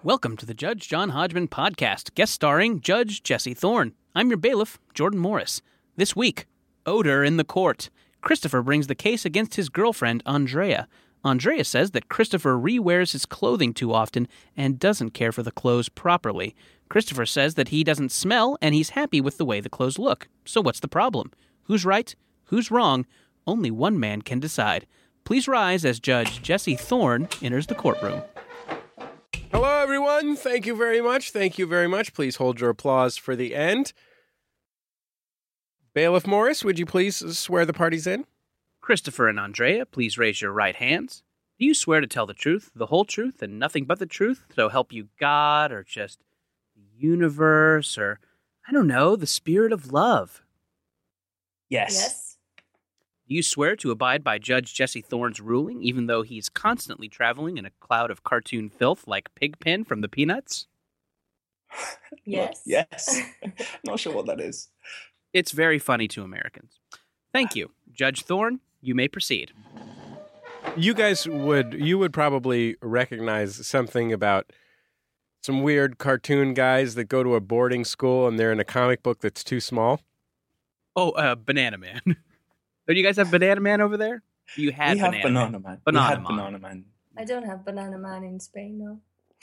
Welcome to the Judge John Hodgman podcast, guest starring Judge Jesse Thorne. I'm your bailiff, Jordan Morris. This week, odor in the court. Christopher brings the case against his girlfriend, Andrea. Andrea says that Christopher re-wears his clothing too often and doesn't care for the clothes properly. Christopher says that he doesn't smell and he's happy with the way the clothes look. So what's the problem? Who's right? Who's wrong? Only one man can decide. Please rise as Judge Jesse Thorne enters the courtroom. Hello, everyone. Thank you very much. Thank you very much. Please hold your applause for the end. Bailiff Morris, would you please swear the parties in? Christopher and Andrea, please raise your right hands. Do you swear to tell the truth, the whole truth, and nothing but the truth, so help you God, or just the universe, or, I don't know, the spirit of love? Yes. Do you swear to abide by Judge Jesse Thorne's ruling, even though he's constantly traveling in a cloud of cartoon filth like Pigpen from the Peanuts? Yes. Yes. Not sure what that is. It's very funny to Americans. Thank you. Judge Thorne, you may proceed. You guys would probably recognize something about some weird cartoon guys that go to a boarding school and they're in a comic book that's too small. Oh, Banana Man. Do you guys have Banana Man over there? You had we have Banana Man. Banana Man. I don't have Banana Man in Spain, no.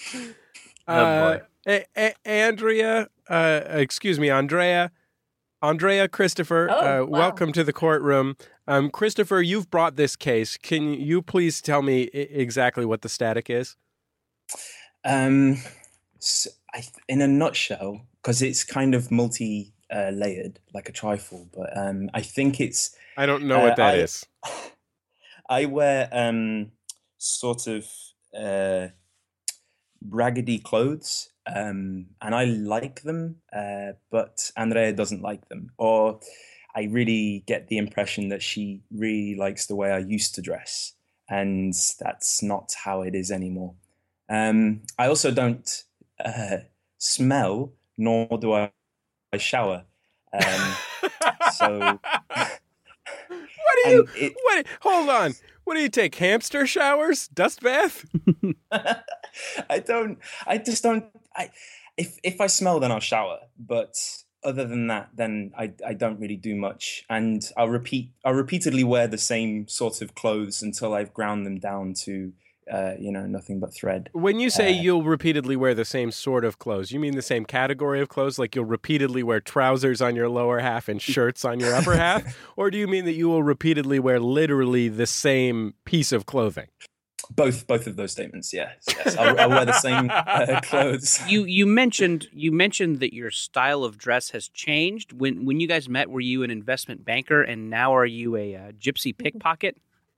Andrea, Christopher, Oh, wow. welcome to the courtroom. Christopher, you've brought this case. Can you please tell me exactly what the static is? So in a nutshell, because it's kind of multi-layered, like a trifle, but I think it's... I don't know what that is. I wear sort of raggedy clothes, and I like them, but Andrea doesn't like them. Or I really get the impression that she really likes the way I used to dress, and that's not how it is anymore. I also don't smell, nor do I shower. So... Hold on. What do you take? Hamster showers? Dust bath? If I smell, then I'll shower. But other than that, then I don't really do much. And I'll repeatedly wear the same sort of clothes until I've ground them down to, nothing but thread. When you say you'll repeatedly wear the same sort of clothes, you mean the same category of clothes? Like you'll repeatedly wear trousers on your lower half and shirts on your upper half? Or do you mean that you will repeatedly wear literally the same piece of clothing? Both of those statements, yes. I'll wear the same clothes. You mentioned that your style of dress has changed. When you guys met, were you an investment banker, and now are you a gypsy pickpocket?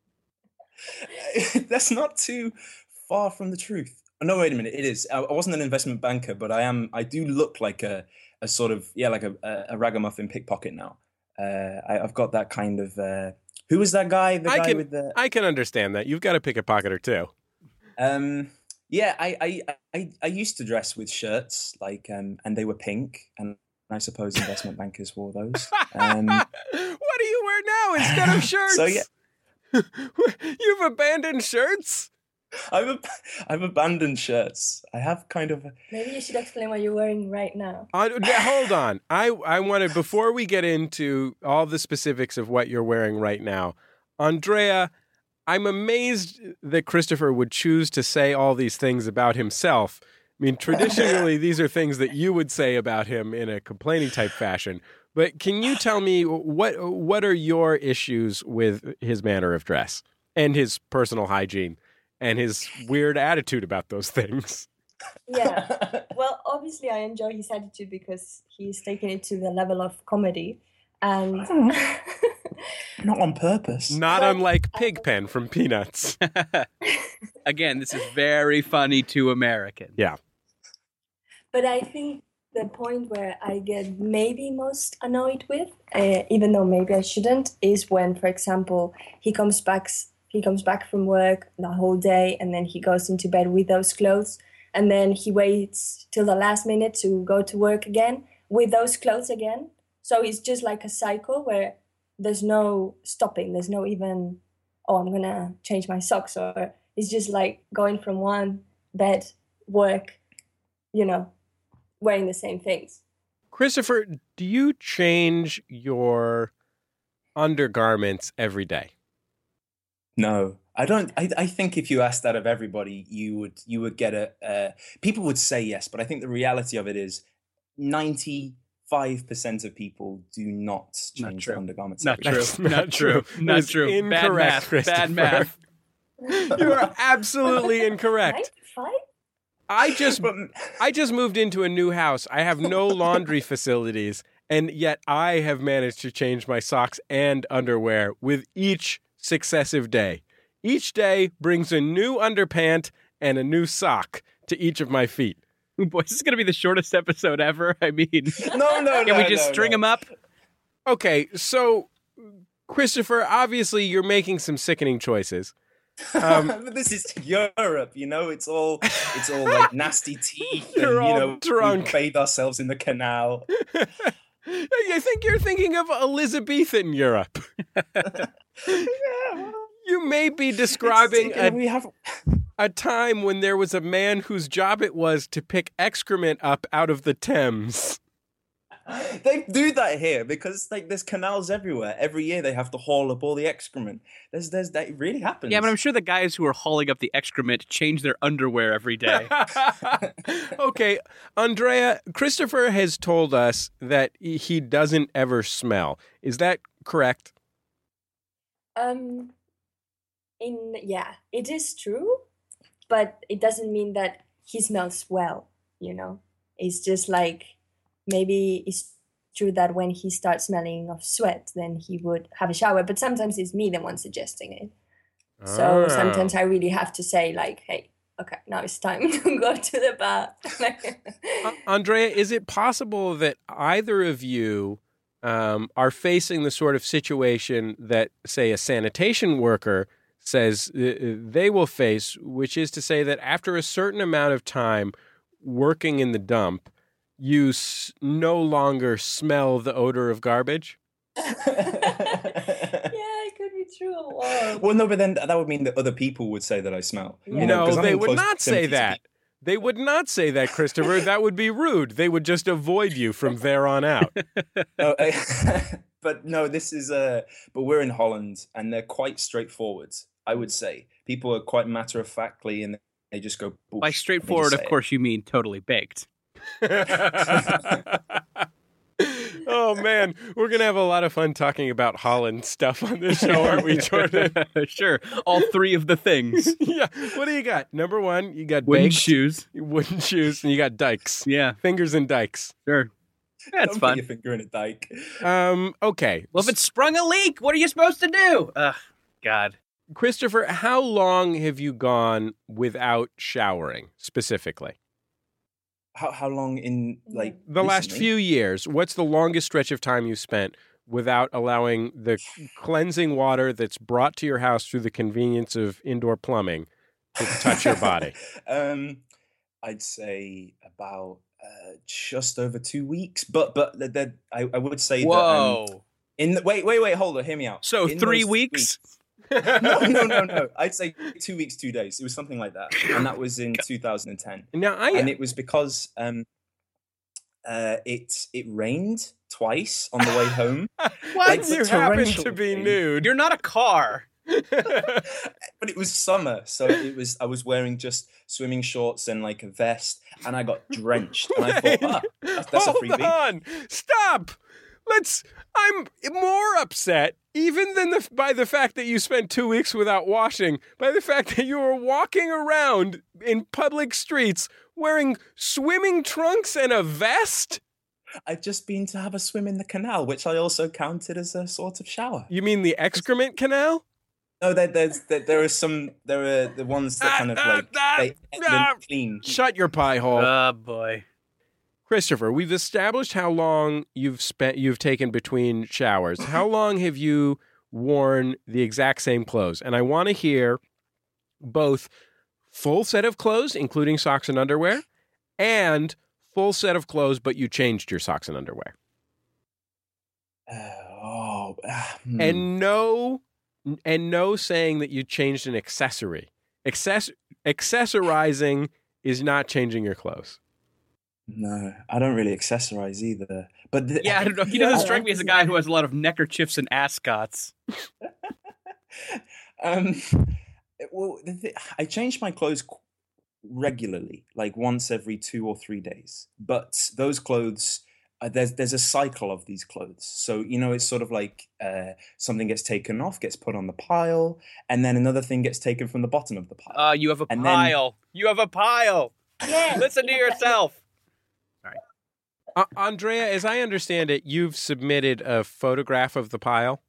That's not too far from the truth. No, wait a minute. It is. I wasn't an investment banker, but I do look like a sort of like a ragamuffin pickpocket now. I've got that kind of. Who was that guy? I can understand that. You've got a pickpocketer too. Yeah. I used to dress with shirts and they were pink, and I suppose investment bankers wore those. What do you wear now instead of shirts? So yeah. You've abandoned shirts? I've abandoned shirts. I have kind of... Maybe you should explain what you're wearing right now. Hold on. I want to, before we get into all the specifics of what you're wearing right now, Andrea, I'm amazed that Christopher would choose to say all these things about himself. I mean, traditionally, these are things that you would say about him in a complaining type fashion. But can you tell me what are your issues with his manner of dress and his personal hygiene and his weird attitude about those things? Yeah. Well, obviously I enjoy his attitude because he's taken it to the level of comedy. And not on purpose. Not unlike Pigpen from Peanuts. Again, this is very funny to Americans. Yeah. But I think the point where I get maybe most annoyed with, even though maybe I shouldn't, is when, for example, he comes back from work the whole day and then he goes into bed with those clothes, and then he waits till the last minute to go to work again with those clothes again. So it's just like a cycle where there's no stopping. There's no even, I'm going to change my socks. Or it's just like going from one bed, work, wearing the same things. Christopher, do you change your undergarments every day? No, I don't. I think if you asked that of everybody, you would get people would say yes, but I think the reality of it is 95% of people do not change their undergarments. Not every true. day. Not true. Not true. Incorrect, Bad math. You are absolutely incorrect. 95? I just moved into a new house. I have no laundry facilities, and yet I have managed to change my socks and underwear with each successive day. Each day brings a new underpant and a new sock to each of my feet. Boy, this is going to be the shortest episode ever. I mean, No. can we just string them up? Okay, so Christopher, obviously you're making some sickening choices. But this is Europe, it's all like nasty teeth, You're and all drunk. we bathe ourselves in the canal. I think you're thinking of Elizabethan Europe. You may be describing a time when there was a man whose job it was to pick excrement up out of the Thames. They do that here because there's canals everywhere. Every year they have to haul up all the excrement. There's that it really happens. Yeah, but I'm sure the guys who are hauling up the excrement change their underwear every day. Okay, Andrea, Christopher has told us that he doesn't ever smell. Is that correct? It is true, but it doesn't mean that he smells well, It's just like, maybe it's true that when he starts smelling of sweat, then he would have a shower, but sometimes it's me the one suggesting it. So sometimes I really have to say, like, hey, okay, now it's time to go to the bath. Andrea, is it possible that either of you are facing the sort of situation that, say, a sanitation worker says they will face, which is to say that after a certain amount of time working in the dump, you no longer smell the odor of garbage? Yeah, it could be true. Wow. Well, no, but then that would mean that other people would say that I smell. Yeah. No, 'cause I'm they in would close not say proximity to that. They would not say that, Christopher. That would be rude. They would just avoid you from there on out. No, but no, this is but we're in Holland and they're quite straightforward, I would say. People are quite matter-of-factly and they just go boosh, By and they straightforward, just of say it. course, you mean totally baked. Oh, man. We're going to have a lot of fun talking about Holland stuff on this show, aren't we, Jordan? Sure. All three of the things. Yeah. What do you got? Number one, you got Wooden baked, shoes. wooden shoes, and you got dikes. Yeah, Fingers in dikes. sure. That's Don't fun. put your finger in a dike. Okay. Well, if it sprung a leak, what are you supposed to do? Ugh, God. Christopher, how long have you gone without showering specifically? How long in The last recently? few years. What's the longest stretch of time you spent without allowing the cleansing water that's brought to your house through the convenience of indoor plumbing to touch your body? I'd say about just over 2 weeks, but I would say that Whoa. wait, hold on, hear me out. So In 3 those weeks? No. I'd say 2 weeks, 2 days. It was something like that, and that was in 2010. Now, And it was because it rained twice on the way home. What? It's a You happen torrential to be rain. nude. You're not a car. But it was summer, so I was wearing just swimming shorts and like a vest, and I got drenched. And I thought, that's a Hold freebie. on. Stop. I'm more upset even than by the fact that you spent 2 weeks without washing, by the fact that you were walking around in public streets wearing swimming trunks and a vest. I'd just been to have a swim in the canal, which I also counted as a sort of shower. You mean the excrement canal? No, there are the ones that kind of like they clean. Shut your pie hole. Oh, boy. Christopher, we've established how long you've taken between showers. How long have you worn the exact same clothes? And I want to hear both full set of clothes, including socks and underwear, and full set of clothes, but you changed your socks and underwear. And no saying that you changed an accessory. Accessorizing is not changing your clothes. No, I don't really accessorize either. But Yeah, I don't know. He doesn't strike me as a guy who has a lot of neckerchiefs and ascots. um, well, I change my clothes regularly, like once every 2 or 3 days. But those clothes, there's a cycle of these clothes. So it's sort of like something gets taken off, gets put on the pile, and then another thing gets taken from the bottom of the pile. You have a pile. You have a pile. Yeah. Listen to yourself. Andrea, as I understand it, you've submitted a photograph of the pile.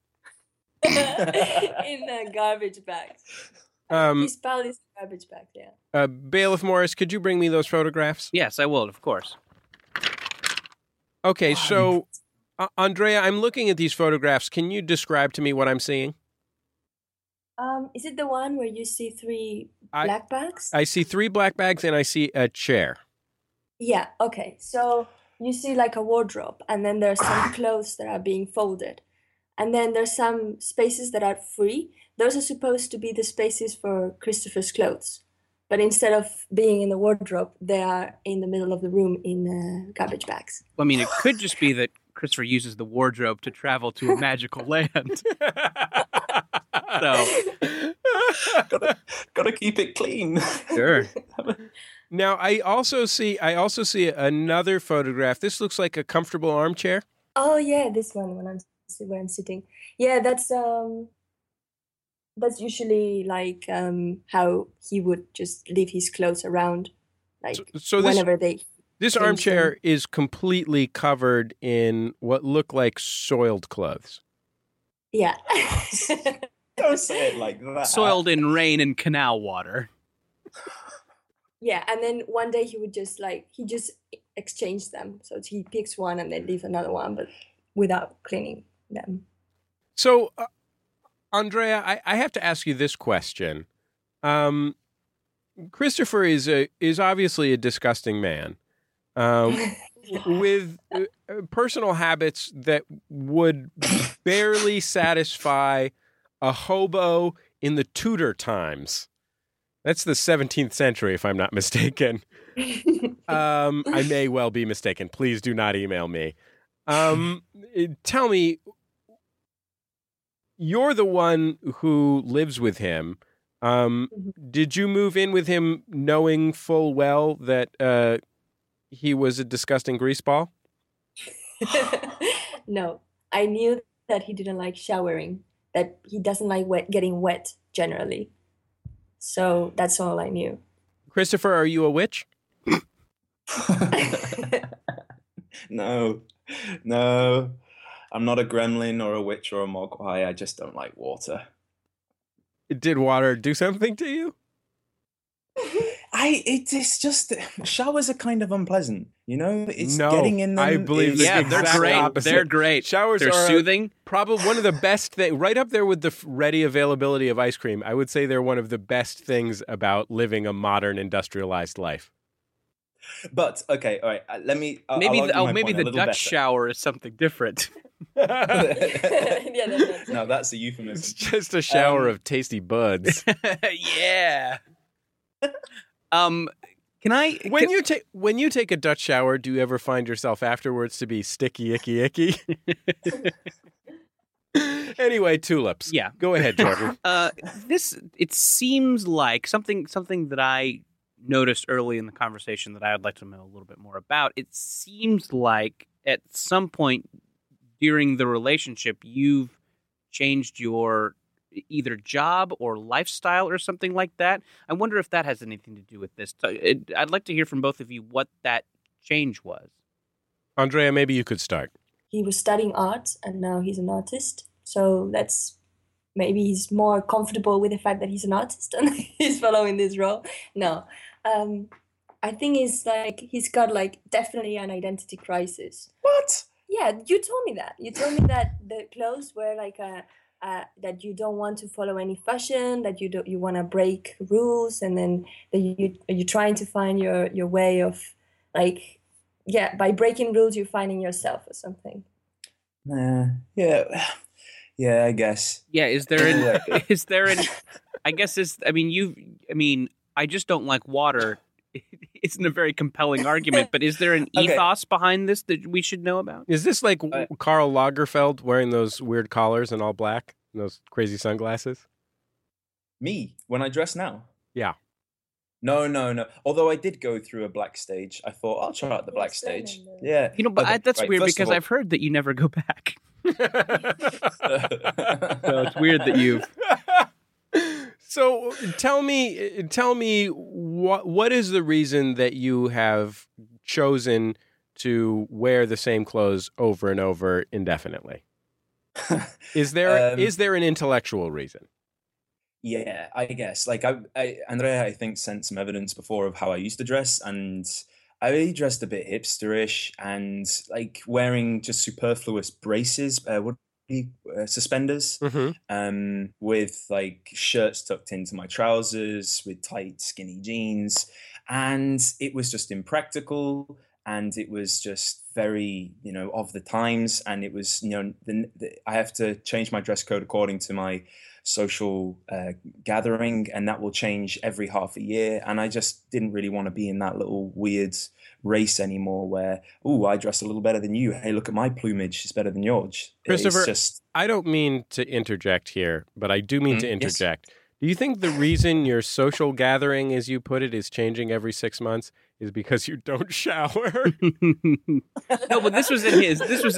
In a garbage bag. His pile is a garbage bag, yeah. Bailiff Morris, could you bring me those photographs? Yes, I will, of course. Okay, so, Andrea, I'm looking at these photographs. Can you describe to me what I'm seeing? Is it the one where you see 3 black bags? I see 3 black bags and I see a chair. Yeah, okay. So you see like a wardrobe, and then there's some clothes that are being folded. And then there's some spaces that are free. Those are supposed to be the spaces for Christopher's clothes. But instead of being in the wardrobe, they are in the middle of the room in garbage bags. Well, I mean, it could just be that Christopher uses the wardrobe to travel to a magical land. So, gotta keep it clean. Sure. Now, I also see another photograph. This looks like a comfortable armchair. Oh yeah, this one where I'm sitting. Yeah, that's usually like how he would just leave his clothes around, like so whenever this armchair is completely covered in what look like soiled clothes. Yeah. Don't say it like that. Soiled in rain and canal water. Yeah, and then one day he would just exchange them. So he picks one and then leaves another one, but without cleaning them. So, Andrea, I have to ask you this question. Christopher is obviously a disgusting man with personal habits that would barely satisfy a hobo in the Tudor times. That's the 17th century, if I'm not mistaken. I may well be mistaken. Please do not email me. Tell me, you're the one who lives with him. Did you move in with him knowing full well that he was a disgusting greaseball? No, I knew that he didn't like showering, that he doesn't like getting wet generally. So that's all I knew. Christopher, are you a witch? No. I'm not a gremlin or a witch or a mogwai. I just don't like water. Did water do something to you? It's just showers are kind of unpleasant, It's No, getting in them. I believe Yeah, the they're exact great. opposite. They're great. Showers They're are soothing. Probably one of the best things, right up there with the ready availability of ice cream. I would say they're one of the best things about living a modern industrialized life. But okay, all right. Let me. Maybe maybe the Dutch shower is something different. Yeah, No, that's a euphemism. It's just a shower of tasty buds. Yeah. Can I? When you take a Dutch shower, do you ever find yourself afterwards to be sticky, icky? Anyway, tulips. Yeah. Go ahead, Jordan. It seems like something that I noticed early in the conversation that I would like to know a little bit more about. It seems like at some point during the relationship, you've changed your either job or lifestyle or something like that. I wonder if that has anything to do with this. I'd like to hear from both of you what that change was. Andrea, maybe you could start. He was studying art and now he's an artist. So maybe he's more comfortable with the fact that he's an artist and he's following this role. No. I think he's got definitely an identity crisis. What? Yeah, you told me that. You told me that the clothes were that you don't want to follow any fashion, that you want to break rules, and then that you're trying to find your way of by breaking rules you're finding yourself or something. Yeah, I guess. Yeah, is there an I just don't like water isn't a very compelling argument, but is there an Okay. ethos behind this that we should know about? Is this like Karl Lagerfeld wearing those weird collars and all black and those crazy sunglasses? Me, when I dress now? Yeah. No. Although I did go through a black stage. I thought, I'll try out the black stage. Experiment. Yeah. You know, but Okay, that's right, weird first of because all- I've heard that you never go back. So it's weird that you've... So tell me what is the reason that you have chosen to wear the same clothes over and over indefinitely? Is there an intellectual reason? Yeah, I guess. Like Andrea, I think, sent some evidence before of how I used to dress, and I dressed a bit hipsterish and like wearing just superfluous braces, suspenders, with like shirts tucked into my trousers, with tight, skinny jeans, and it was just impractical, and it was just very, of the times, and it was, I have to change my dress code according to my social gathering, and that will change every half a year, and I just didn't really want to be in that little weird race anymore where I dress a little better than you, hey, look at my plumage, it's better than yours. Christopher, just... I don't mean to interject here, but I do mean to interject. Yes. Do you think the reason your social gathering, as you put it, is changing every 6 months is because you don't shower? No, but this was in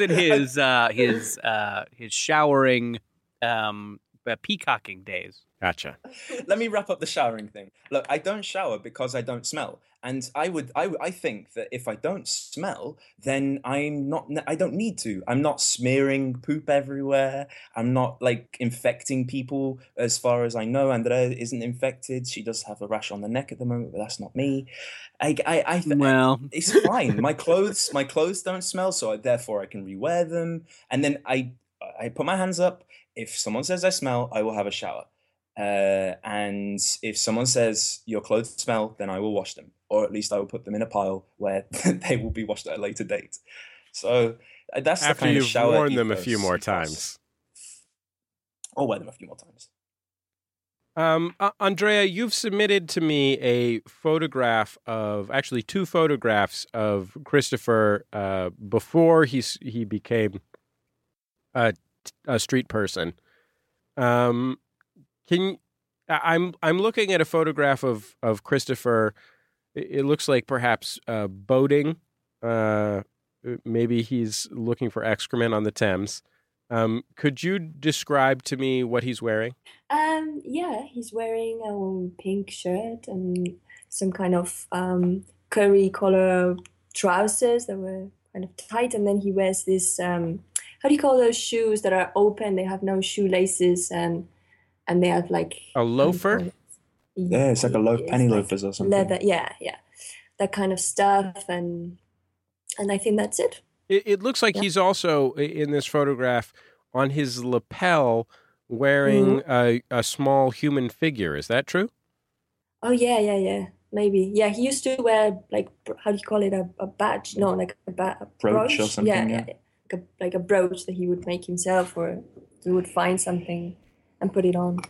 his showering peacocking days. Gotcha. Let me wrap up the showering thing. Look, I don't shower because I don't smell. And I think that if I don't smell, then I don't need to. I'm not smearing poop everywhere. I'm not like infecting people as far as I know. Andrea isn't infected. She does have a rash on the neck at the moment, but that's not me. Well, it's fine. My clothes don't smell, so therefore I can rewear them. And then I put my hands up. If someone says I smell, I will have a shower. And if someone says your clothes smell, then I will wash them, or at least I will put them in a pile where they will be washed at a later date. So that's the After kind of you've shower worn them a ethos few more ethos. times. I'll wear them a few more times. Andrea, you've submitted to me a photograph actually two photographs of Christopher before he became a street person. I'm looking at a photograph of Christopher. It looks like perhaps boating. Maybe he's looking for excrement on the Thames. Could you describe to me what he's wearing? Yeah, he's wearing a pink shirt and some kind of curry color trousers that were kind of tight, and then he wears this how do you call those shoes that are open? They have no shoelaces and they have like A loafer? Yeah, it's like a penny loafers or something. Leather, yeah, that kind of stuff, and I think that's it. It looks like he's also in this photograph on his lapel wearing a small human figure. Is that true? Oh yeah, maybe. Yeah, he used to wear like how do you call it, a badge? No, like a brooch or something. Yeah. Like a brooch that he would make himself, or he would find something and put it on.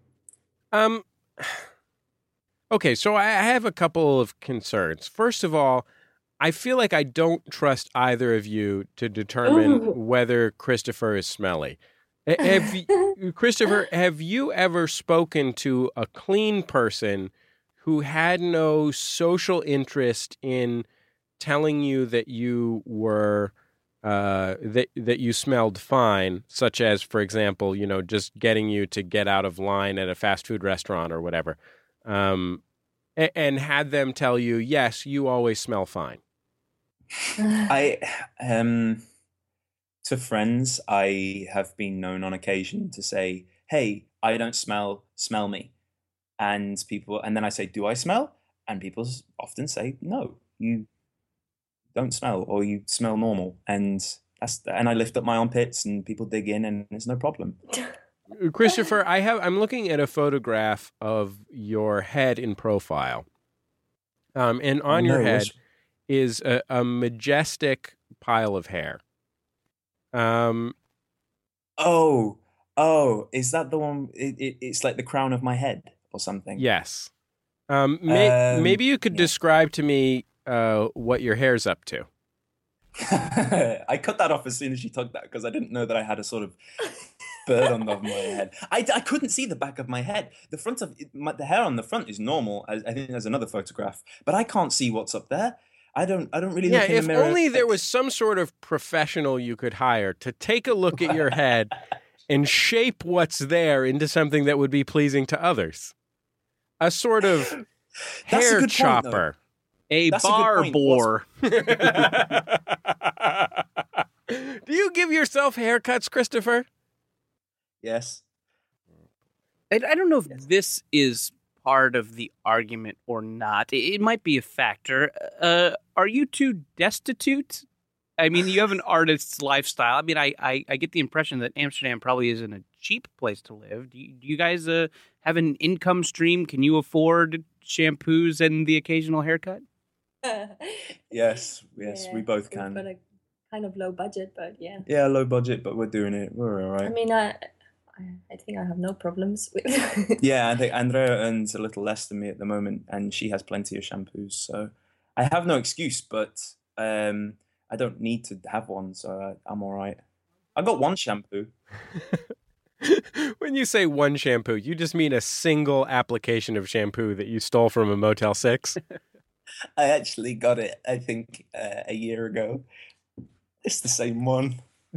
Okay, so I have a couple of concerns. First of all, I feel like I don't trust either of you to determine whether Christopher is smelly. Christopher, have you ever spoken to a clean person who had no social interest in telling you that you were that you smelled fine, such as, for example, just getting you to get out of line at a fast food restaurant or whatever, and had them tell you, yes, you always smell fine? To friends, I have been known on occasion to say, hey, I don't smell me. And then I say, do I smell? And people often say, no, you don't smell, or you smell normal. And I lift up my armpits and people dig in and there's no problem. Christopher, I'm looking at a photograph of your head in profile. And on your head is a majestic pile of hair. Is that the one? It's like the crown of my head or something. Yes. Maybe you could describe to me what your hair's up to. I cut that off as soon as you took that because I didn't know that I had a sort of bird on the top of my head. I couldn't see the back of my head. The front of the hair on the front is normal. I think there's another photograph, but I can't see what's up there. I don't really look in the mirror. If only there was some sort of professional you could hire to take a look at your head and shape what's there into something that would be pleasing to others. A sort of hair chopper. That's bar bore. Do you give yourself haircuts, Christopher? Yes. I don't know if this is part of the argument or not. It might be a factor. Are you two destitute? I mean, you have an artist's lifestyle. I mean, I get the impression that Amsterdam probably isn't a cheap place to live. Do you guys have an income stream? Can you afford shampoos and the occasional haircut? Yes, we both can. We've got a kind of low budget, but yeah. Yeah, low budget, but we're doing it. We're all right. I mean, I think I have no problems with. Yeah, I think Andrea earns a little less than me at the moment, and she has plenty of shampoos, so I have no excuse. But I don't need to have one, so I'm all right. I got one shampoo. When you say one shampoo, you just mean a single application of shampoo that you stole from a Motel 6? I actually got it, I think, a year ago. It's the same one.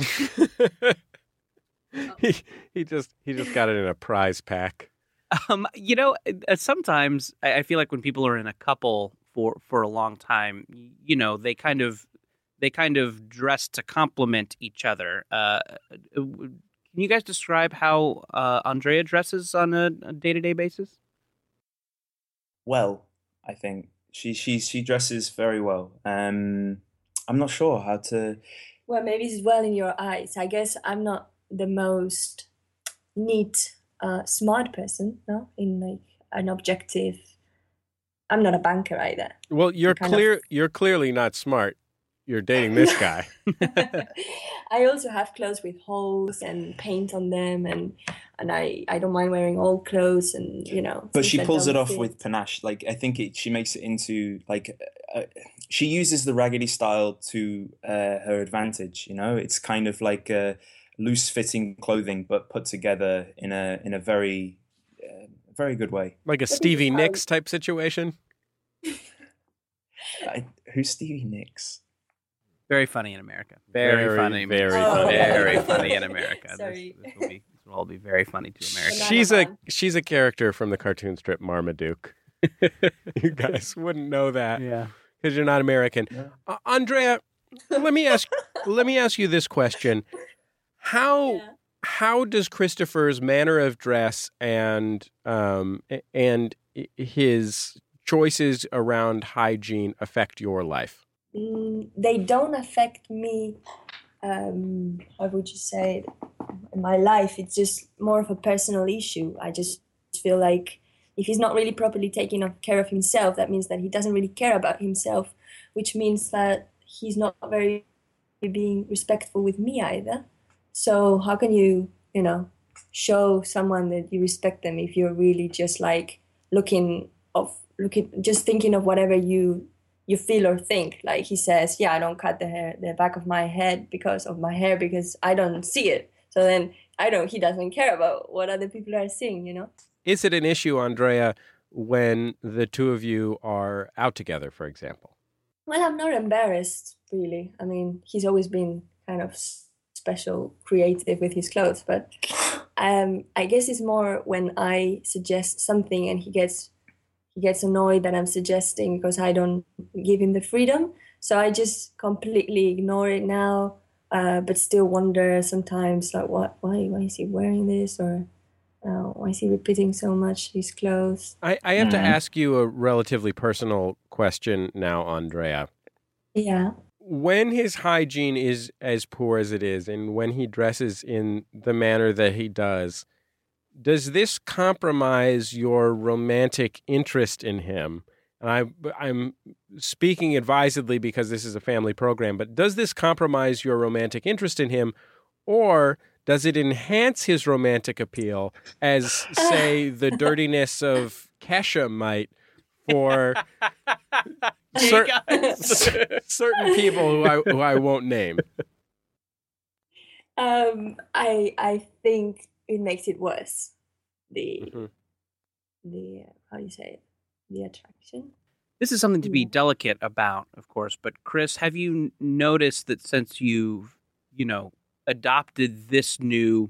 he just got it in a prize pack. Sometimes I feel like when people are in a couple for a long time, they kind of dress to complement each other. Can you guys describe how Andrea dresses on a day-to-day basis? Well, I think she dresses very well. I'm not sure how to. Well, maybe it's well in your eyes. I guess I'm not the most neat, smart person. No, in like an objective. I'm not a banker either. Well, you're clearly not smart. You're dating this guy. I also have clothes with holes and paint on them, and I don't mind wearing old clothes, and But she pulls it off with panache. Like I think she makes it into like she uses the raggedy style to her advantage. It's kind of like loose fitting clothing, but put together in a very very good way. Like a Stevie Nicks type situation. Who's Stevie Nicks? Very funny in America. Very funny. Very funny in America. Sorry. This will all be very funny to America. She's a character from the cartoon strip Marmaduke. You guys wouldn't know that, because you're not American. Yeah. Andrea, let me ask you this question: How does Christopher's manner of dress and his choices around hygiene affect your life? They don't affect me, how would you say, in my life. It's just more of a personal issue. I just feel like if he's not really properly taking care of himself, that means that he doesn't really care about himself, which means that he's not very being respectful with me either. So how can you, show someone that you respect them if you're really just like just thinking of whatever you feel or think? Like he says, I don't cut the back of my head because of my hair because I don't see it. So then he doesn't care about what other people are seeing, Is it an issue, Andrea, when the two of you are out together, for example? Well, I'm not embarrassed, really. I mean, he's always been kind of special, creative with his clothes, but I guess it's more when I suggest something and he gets annoyed that I'm suggesting because I don't give him the freedom. So I just completely ignore it now, but still wonder sometimes, like, why is he wearing this? Or why is he repeating so much his clothes? I have to ask you a relatively personal question now, Andrea. Yeah. When his hygiene is as poor as it is, and when he dresses in the manner that he does this compromise your romantic interest in him? And I'm speaking advisedly because this is a family program, but does this compromise your romantic interest in him, or does it enhance his romantic appeal as, say, the dirtiness of Kesha might for Hey, guys. certain people who I won't name. I think it makes it worse. The Mhm. the how do you say it? The attraction. This is something to be Yeah. delicate about, of course. But Chris, have you noticed that since you've, adopted this new,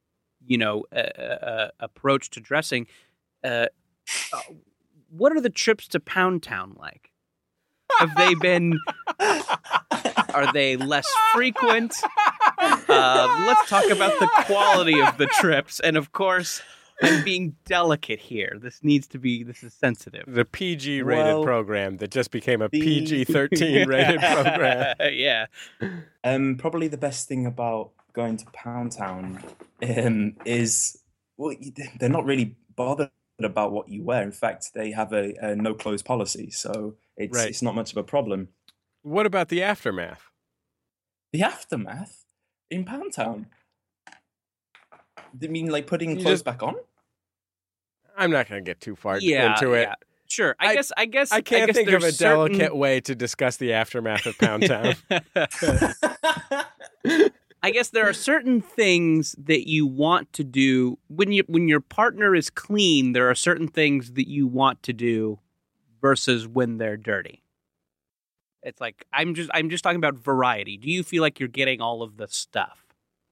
approach to dressing, uh, what are the trips to Pound Town like? Have they been? Are they less frequent? Let's talk about the quality of the trips, and of course, I'm being delicate here. This is sensitive. The PG rated Well, program that just became a the- PG-13 rated program. Yeah. Probably the best thing about going to Pound Town is, well, they're not really bothered about what you wear. In fact, they have a no clothes policy, so Right. it's not much of a problem. What about the aftermath? The aftermath in Pound Town. You mean like putting You clothes just- back on? I'm not going to get too far Yeah, into it. yeah. Sure. I guess. I can't think of a there's delicate way to discuss the aftermath of Pound Town. I guess there are certain things that you want to do when your partner is clean. There are certain things that you want to do versus when they're dirty. It's like I'm just talking about variety. Do you feel like you're getting all of the stuff?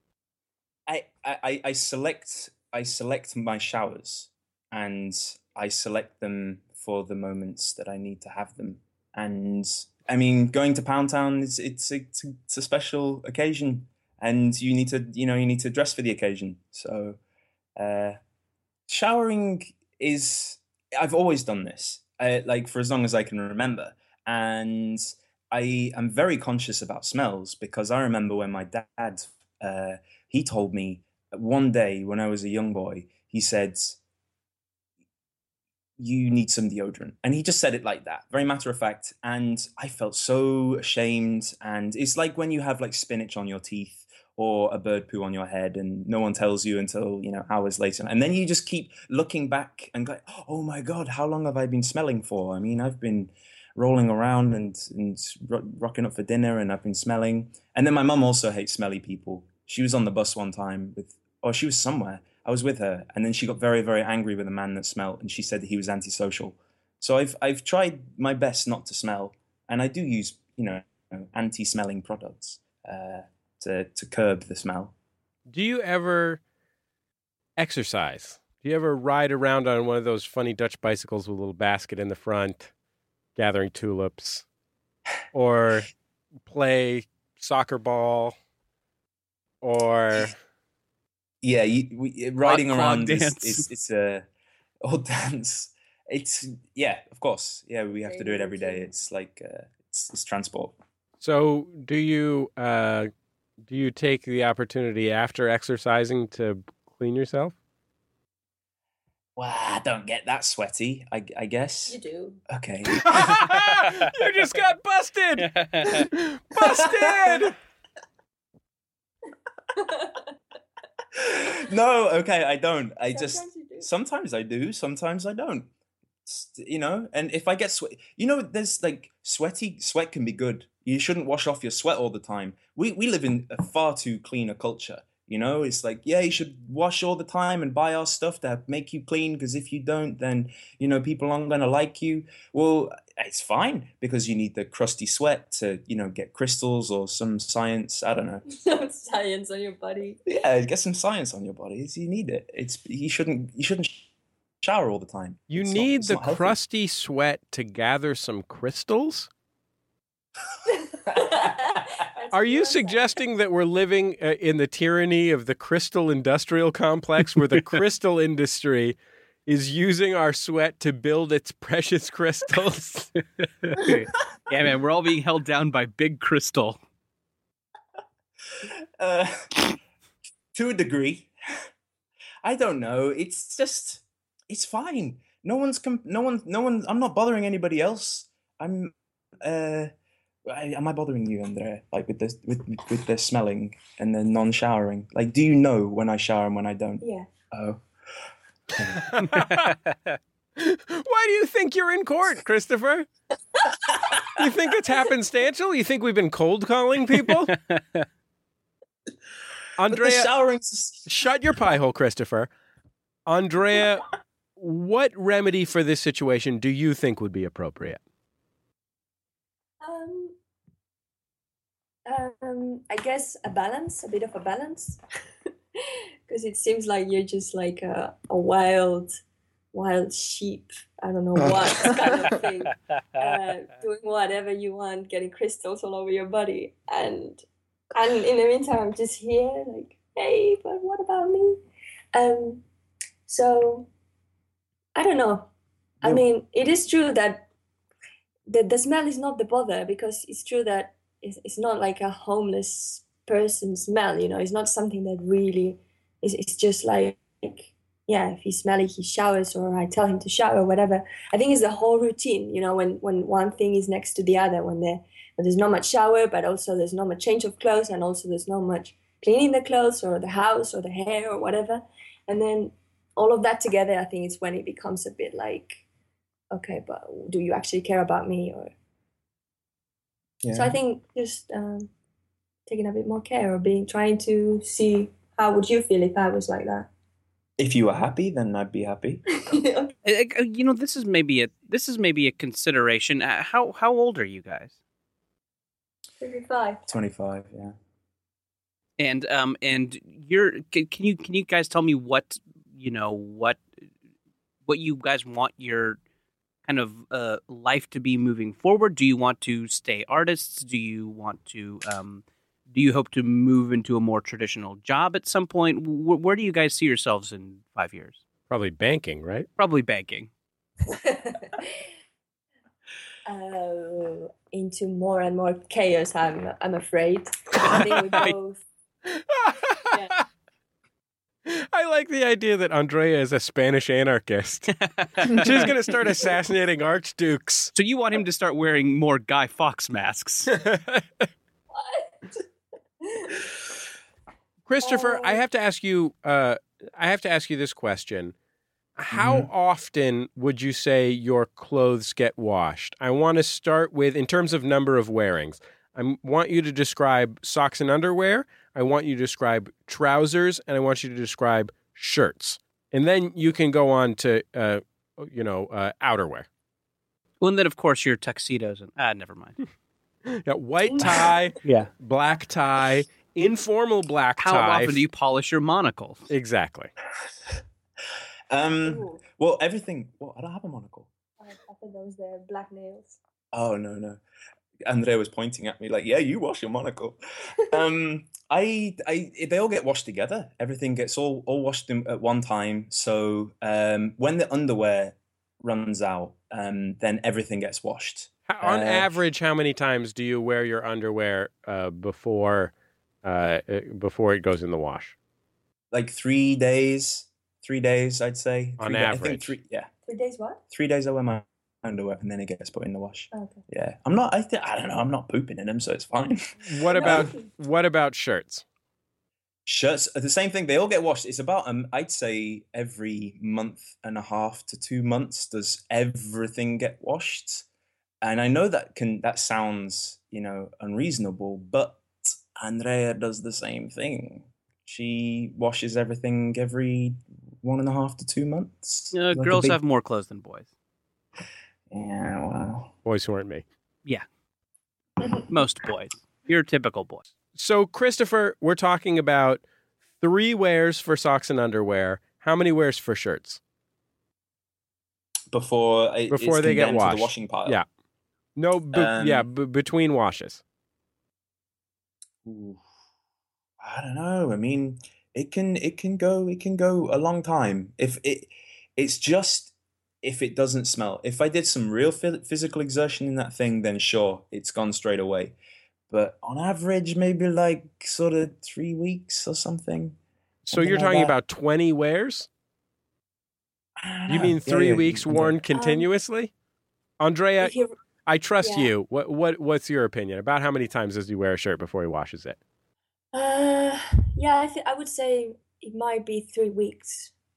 I select my showers, and I select them for the moments that I need to have them. And I mean, going to Pound Town it's a special occasion, and you need to dress for the occasion. So, showering is, I've always done this, like for as long as I can remember, and I am very conscious about smells because I remember when my dad, he told me one day when I was a young boy, he said, "You need some deodorant." And he just said it like that, very matter of fact. And I felt so ashamed. And it's like when you have like spinach on your teeth or a bird poo on your head and no one tells you until, hours later. And then you just keep looking back and go, oh my God, how long have I been smelling for? I mean, I've been rolling around and rocking up for dinner, and I've been smelling. And then my mum also hates smelly people. She was on the bus one time she was somewhere. I was with her, and then she got very, very angry with a man that smelled, and she said that he was antisocial. So I've tried my best not to smell, and I do use anti-smelling products to curb the smell. Do you ever exercise? Do you ever ride around on one of those funny Dutch bicycles with a little basket in the front, gathering tulips, or play soccer ball, or Yeah, riding Clog around dance. it's a old dance. It's of course. Yeah, we have to do it every day. It's like it's transport. So do you take the opportunity after exercising to clean yourself? Well, I don't get that sweaty, I guess. You do. Okay. You just got busted! Busted! No, okay, I don't. Sometimes you do. Sometimes I do, sometimes I don't. And if I get sweat, there's like sweat can be good. You shouldn't wash off your sweat all the time. We live in a far too clean a culture. It's like, yeah, you should wash all the time and buy our stuff to make you clean, because if you don't, then, people aren't going to like you. Well, it's fine, because you need the crusty sweat to, get crystals or some science. I don't know. Some science on your body. Yeah, get some science on your body. You need it. You shouldn't shower all the time. You It's need it's the not healthy. crusty sweat to gather some crystals? Are you suggesting that we're living in the tyranny of the crystal industrial complex, where the crystal industry is using our sweat to build its precious crystals? Yeah, man, we're all being held down by Big Crystal. To a degree. I don't know. It's just, it's fine. No one. I'm not bothering anybody else. Am I bothering you, Andrea? Like with the smelling and the non-showering? Like, do you know when I shower and when I don't? Yeah. Oh. Why do you think you're in court, Christopher? You think it's happenstantial? You think we've been cold calling people? Andrea, shut your pie hole, Christopher. Andrea, what remedy for this situation do you think would be appropriate? I guess a bit of a balance, because it seems like you're just like a wild sheep. I don't know what kind of thing, doing whatever you want, getting crystals all over your body, and in the meantime, I'm just here like, hey, but what about me? So I don't know. I mean, it is true that the smell is not the bother, because it's true that it's not like a homeless person smell, you know. It's not something that really is. It's just like, yeah, if he's smelly, he showers, or I tell him to shower, or whatever. I think it's the whole routine, you know, when one thing is next to the other, when there's not much shower, but also there's not much change of clothes, and also there's not much cleaning the clothes or the house or the hair or whatever. And then all of that together, I think it's when it becomes a bit like, okay, but do you actually care about me? Or So I think just taking a bit more care, or trying to see how would you feel if I was like that. If you were happy, then I'd be happy. You know, this is maybe a consideration. How old are you guys? 25. 25, yeah. And can you guys tell me what you guys want your kind of life to be moving forward? Do you want to stay artists? Do you want to do you hope to move into a more traditional job at some point? Where do you guys see yourselves in 5 years? Probably banking, right? Probably banking. Into more and more chaos, I'm afraid. I think we both. Yeah. I like the idea that Andrea is a Spanish anarchist. She's going to start assassinating archdukes. So you want him to start wearing more Guy Fawkes masks? Christopher, I have to ask you this question. How often would you say your clothes get washed? I want to start with, in terms of number of wearings, I want you to describe socks and underwear. I want you to describe trousers, and I want you to describe shirts. And then you can go on to, outerwear. Well, and then, of course, your tuxedos. And never mind. Yeah, white tie, black tie, informal black tie. How often do you polish your monocles? Exactly. Well, everything. Well, I don't have a monocle. I thought that was the black nails. Oh, no. Andrea was pointing at me like, yeah, you wash your monocle. They all get washed together. Everything gets all washed at one time. So when the underwear runs out, then everything gets washed. On average, how many times do you wear your underwear before it goes in the wash? Like 3 days. 3 days, I'd say. On average. I think 3. Yeah. 3 days what? 3 days I wear my underwear, and then it gets put in the wash. Oh, okay. Yeah, I'm not. I don't know. I'm not pooping in them, so it's fine. What about shirts? Shirts are the same thing. They all get washed. It's about I'd say every month and a half to 2 months does everything get washed. And I know that sounds unreasonable, but Andrea does the same thing. She washes everything every 1.5 to 2 months. Girls have more clothes than boys. Yeah, well. Boys who aren't me. Yeah. Most boys. You're a typical boy. So, Christopher, we're talking about 3 wears for socks and underwear. How many wears for shirts? Before they get washed. To the washing pile. Yeah. No, between washes. Ooh, I don't know. I mean, it can go a long time. If it doesn't smell. If I did some real physical exertion in that thing, then sure, it's gone straight away. But on average, maybe like sort of 3 weeks or something. So you're talking about 20 wears? You mean 3 weeks worn continuously? Andrea, I trust you. What's your opinion about how many times does he wear a shirt before he washes it? I would say it might be 3 weeks.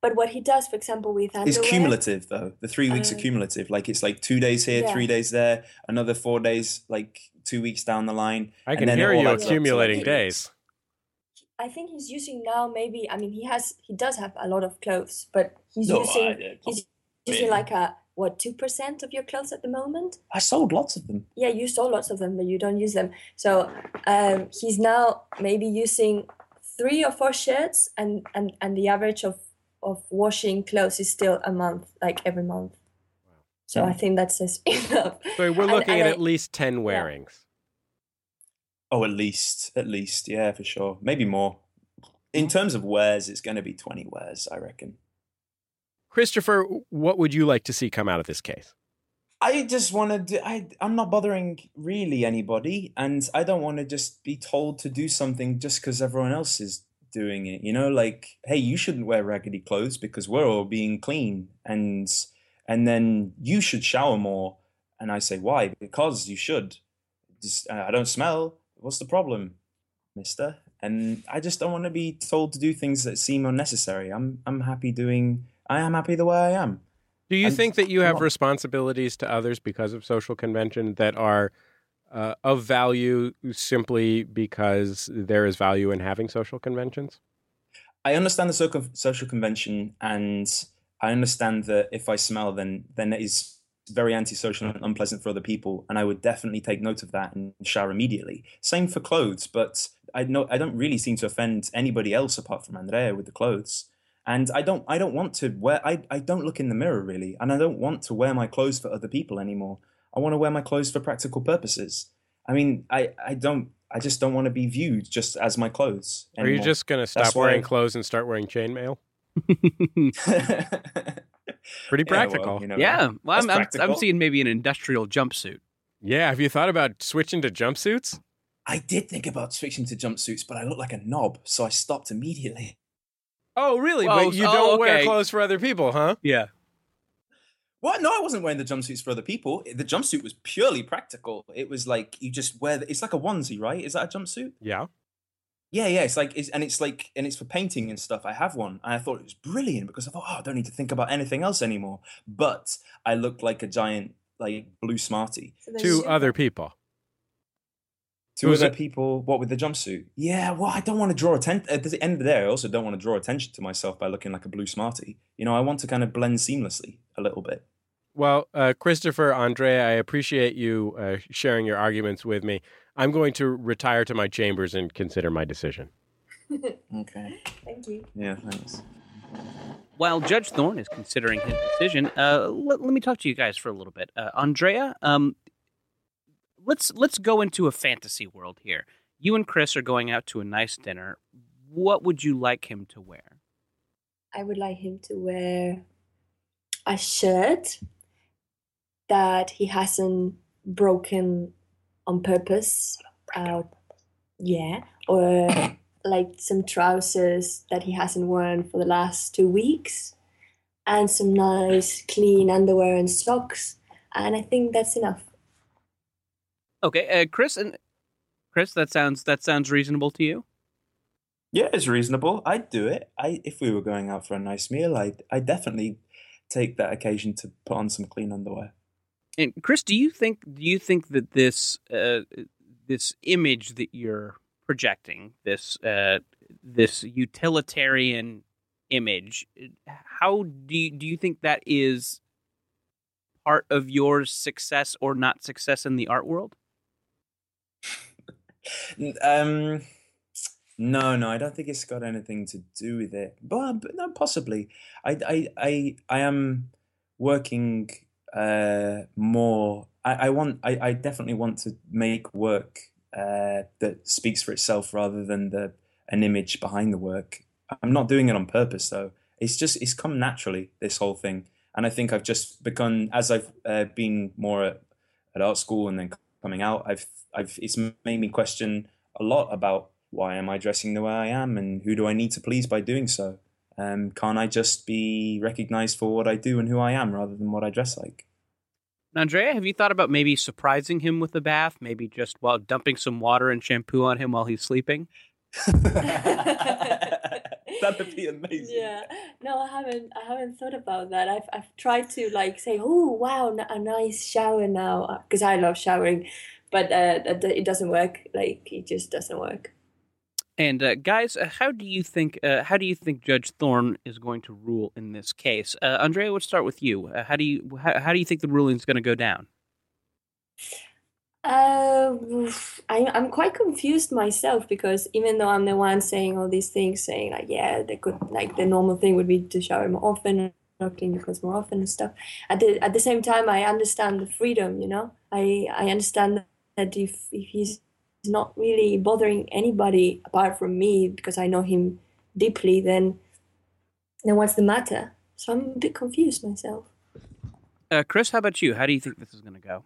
But what he does, for example, with underwear... It's cumulative, though. The 3 weeks are cumulative. Like, it's like 2 days here, 3 days there, another 4 days, like 2 weeks down the line. I can hear you accumulating days. I think he's using now maybe... I mean, he does have a lot of clothes, but he's using like a... What, 2% of your clothes at the moment? I sold lots of them. Yeah, you sold lots of them, but you don't use them. So he's now maybe using 3 or 4 shirts, and the average of washing clothes is still a month, like every month. So I think that says enough. So we're looking at least 10 wearings. Oh, at least, yeah, for sure. Maybe more. In terms of wears, it's going to be 20 wears, I reckon. Christopher, what would you like to see come out of this case? I just want to I'm not bothering really anybody, and I don't want to just be told to do something just because everyone else is doing it. You know, like, hey, you shouldn't wear raggedy clothes because we're all being clean, and then you should shower more. And I say, why? Because you should. Just I don't smell. What's the problem, mister? And I just don't want to be told to do things that seem unnecessary. I am happy the way I am. Do you think that you have responsibilities to others because of social convention that are of value simply because there is value in having social conventions? I understand the social convention, and I understand that if I smell, then it is very antisocial and unpleasant for other people, and I would definitely take note of that and shower immediately. Same for clothes, but I don't really seem to offend anybody else apart from Andrea with the clothes. And I don't want to wear, I don't look in the mirror really, and I don't want to wear my clothes for other people anymore. I want to wear my clothes for practical purposes. I mean, I just don't want to be viewed just as my clothes anymore. Are you just going to stop wearing clothes and start wearing chainmail? Pretty practical. Well, I'm seeing maybe an industrial jumpsuit. Yeah, have you thought about switching to jumpsuits? I did think about switching to jumpsuits, but I look like a knob, so I stopped immediately. Oh, really? But you don't wear clothes for other people, huh? Yeah. What? No, I wasn't wearing the jumpsuits for other people. The jumpsuit was purely practical. It was like you just wear it's like a onesie, right? Is that a jumpsuit? Yeah. Yeah. It's for painting and stuff. I have one, and I thought it was brilliant because I thought, I don't need to think about anything else anymore. But I looked like a giant, like, blue Smartie to other people. To other people, what with the jumpsuit? Yeah, well, I don't want to draw attention. At the end of the day, I also don't want to draw attention to myself by looking like a blue Smartie. You know, I want to kind of blend seamlessly a little bit. Well, Christopher, Andrea, I appreciate you sharing your arguments with me. I'm going to retire to my chambers and consider my decision. Okay. Thank you. Yeah, thanks. While Judge Thorne is considering his decision, let me talk to you guys for a little bit. Andrea, Let's go into a fantasy world here. You and Chris are going out to a nice dinner. What would you like him to wear? I would like him to wear a shirt that he hasn't broken on purpose. Or like some trousers that he hasn't worn for the last 2 weeks, and some nice clean underwear and socks. And I think that's enough. Okay, Chris, that sounds reasonable to you? Yeah, it's reasonable. I'd do it. If we were going out for a nice meal, I'd definitely take that occasion to put on some clean underwear. And Chris, do you think that this image that you're projecting, this utilitarian image, how do you think that is part of your success or not success in the art world? No, I don't think it's got anything to do with it. But no, possibly. I am working more. I definitely want to make work that speaks for itself rather than an image behind the work. I'm not doing it on purpose though. It's come naturally, this whole thing. And I think I've just begun, as I've been more at art school and then coming out, it's made me question a lot about why am I dressing the way I am and who do I need to please by doing so? Can't I just be recognized for what I do and who I am rather than what I dress like? Andrea, have you thought about maybe surprising him with a bath? Maybe just dumping some water and shampoo on him while he's sleeping? That would be amazing. Yeah, no, I haven't thought about that. I've tried to like say, oh wow, a nice shower now, because I love showering, but it doesn't work. Like it just doesn't work. And guys, how do you think Judge Thorne is going to rule in this case? Andrea, let's start with you. How do you think the ruling is going to go down? I'm quite confused myself, because even though I'm the one saying all these things, saying like, yeah, they could, like the normal thing would be to shower more often, or clean your clothes more often and stuff. At the same time, I understand the freedom. I understand that if he's not really bothering anybody apart from me, because I know him deeply, then what's the matter? So I'm a bit confused myself. Chris, how about you? How do you think this is going to go?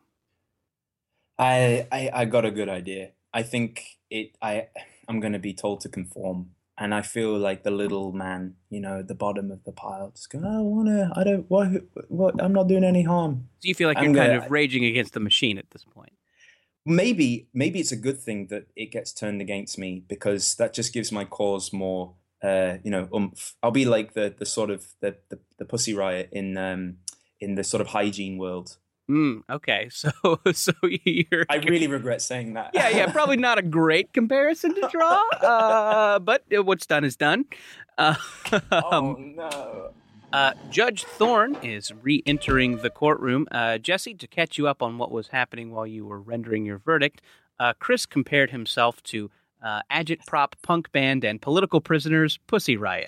I got a good idea. I think I'm going to be told to conform, and I feel like the little man, at the bottom of the pile, just going, I'm not doing any harm. So you feel like you're kind of raging against the machine at this point. Maybe it's a good thing that it gets turned against me, because that just gives my cause more, oomph. I'll be like the sort of the Pussy Riot in the sort of hygiene world. Okay, so you're... I really regret saying that. Yeah, probably not a great comparison to draw, but what's done is done. Oh, no. Judge Thorne is re-entering the courtroom. Jesse, to catch you up on what was happening while you were rendering your verdict, Chris compared himself to agitprop punk band and political prisoners Pussy Riot.